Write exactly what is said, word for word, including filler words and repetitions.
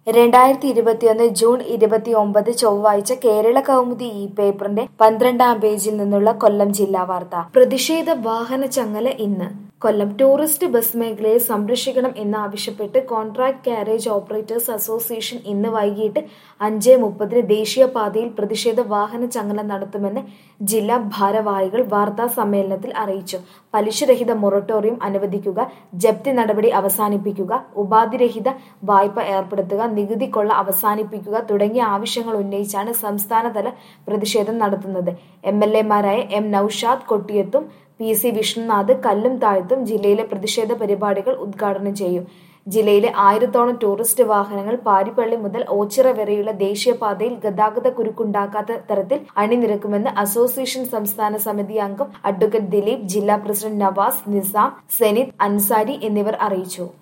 രണ്ടായിരത്തി ഇരുപത്തിയൊന്ന് ജൂൺ ഇരുപത്തിയൊമ്പത് ചൊവ്വാഴ്ച കേരള കൗമുദി ഈ പേപ്പറിന്റെ പന്ത്രണ്ടാം പേജിൽ നിന്നുള്ള കൊല്ലം ജില്ലാ വാർത്ത. പ്രതിഷേധ വാഹന ചങ്ങല ഇന്ന്. കൊല്ലം ടൂറിസ്റ്റ് ബസ് മേഖലയെ സംരക്ഷിക്കണം എന്നാവശ്യപ്പെട്ട് കോൺട്രാക്ട് കാരേജ് ഓപ്പറേറ്റേഴ്സ് അസോസിയേഷൻ ഇന്ന് വൈകിട്ട് അഞ്ച് മുപ്പതിന് ദേശീയപാതയിൽ പ്രതിഷേധ വാഹന ചങ്ങല നടത്തുമെന്ന് ജില്ലാ ഭാരവാഹികൾ വാർത്താ സമ്മേളനത്തിൽ അറിയിച്ചു. പലിശരഹിത മൊറട്ടോറിയം അനുവദിക്കുക, ജപ്തി നടപടി അവസാനിപ്പിക്കുക, ഉപാധിരഹിത വായ്പ ഏർപ്പെടുത്തുക, നികുതി കൊള്ള അവസാനിപ്പിക്കുക തുടങ്ങിയ ആവശ്യങ്ങൾ ഉന്നയിച്ചാണ് സംസ്ഥാനതല പ്രതിഷേധം നടത്തുന്നത്. എം എൽ എമാരായ എം നൌഷാദ് കൊട്ടിയത്തും പി സി വിഷ്ണുനാഥ് കല്ലും താഴ്ത്തും ജില്ലയിലെ പ്രതിഷേധ പരിപാടികൾ ഉദ്ഘാടനം ചെയ്യും. ജില്ലയിലെ ആയിരത്തോളം ടൂറിസ്റ്റ് വാഹനങ്ങൾ പാരിപ്പള്ളി മുതൽ ഓച്ചിറ വരെയുള്ള ദേശീയപാതയിൽ ഗതാഗത കുരുക്കുണ്ടാക്കാത്ത തരത്തിൽ അണിനിരക്കുമെന്ന് അസോസിയേഷൻ സംസ്ഥാന സമിതി അംഗം അഡ്വക്കേറ്റ് ദിലീപ്, ജില്ലാ പ്രസിഡന്റ് നവാസ്, നിസാം, സെനിത് അൻസാരി എന്നിവർ അറിയിച്ചു.